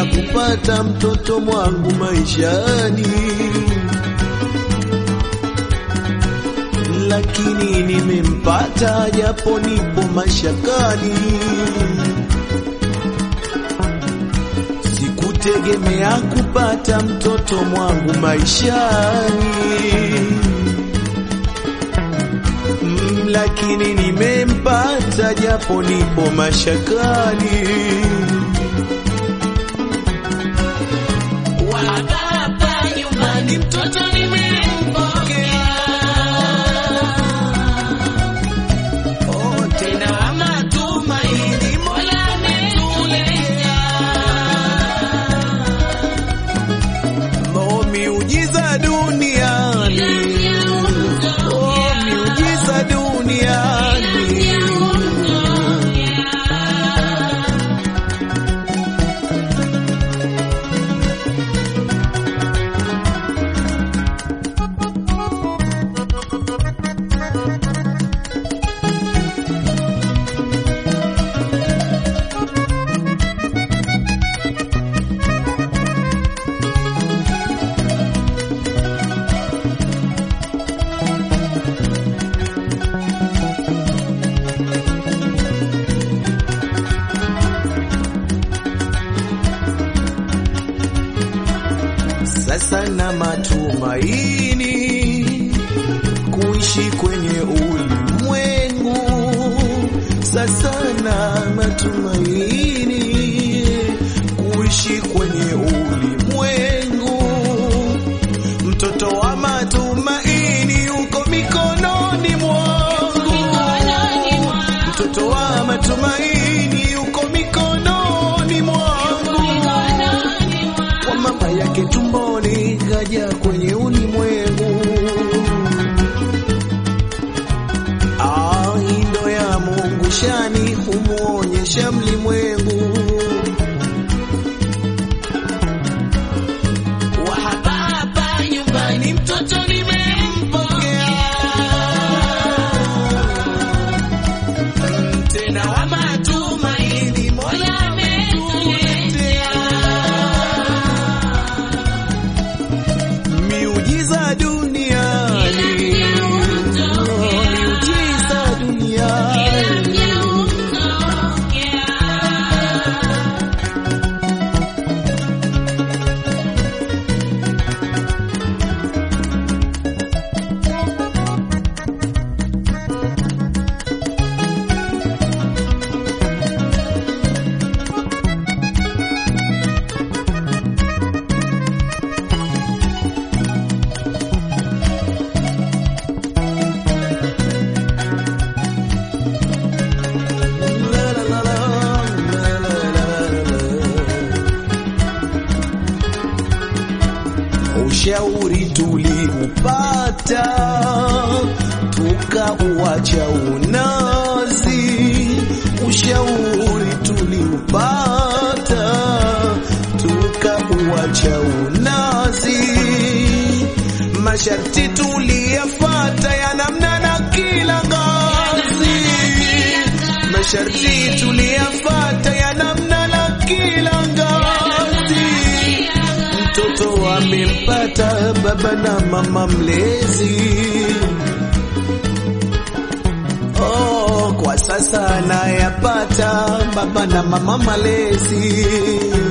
kutegemea kupata mtoto mwangu maishani, lakini nimempata japo nipo mashakani. Sikutegemea kupata mtoto mwangu maishani, lakini nimempata japo nipo mashakani. Hapa nyumbani mtoto nimempokea, tena wa matumaini Mola ametulea. Miujiza duniani, miujiza duniani. Sasa na matumaini kuishi kwenye ulimwengu, sasa na matumaini kuishi kwenye ulimwengu. Mtoto wa matumaini uko mikononi mwangu, mtoto wa matumaini uko mikononi mwangu. Kwa mama yake tumboni kaja kwenye ulimwengu, indo ya Mungu shani humuonyesha mlimwengu. Hapa nyumbani mtoto nimempokea, tena wa matumaini Mola ametuletea. Miujiza duniani, miujiza duniani. Ushauri tuliupata tukauacha unazi, ushauri tuliupata tukauacha unazi. Masharti tuliyafuata ya namna na kila ngazi, masharti tuliyafuata ya namna na kila ngazi. Mtoto amempata baba na mama mlezi, kwa sasa anayapata baba na mama malezi.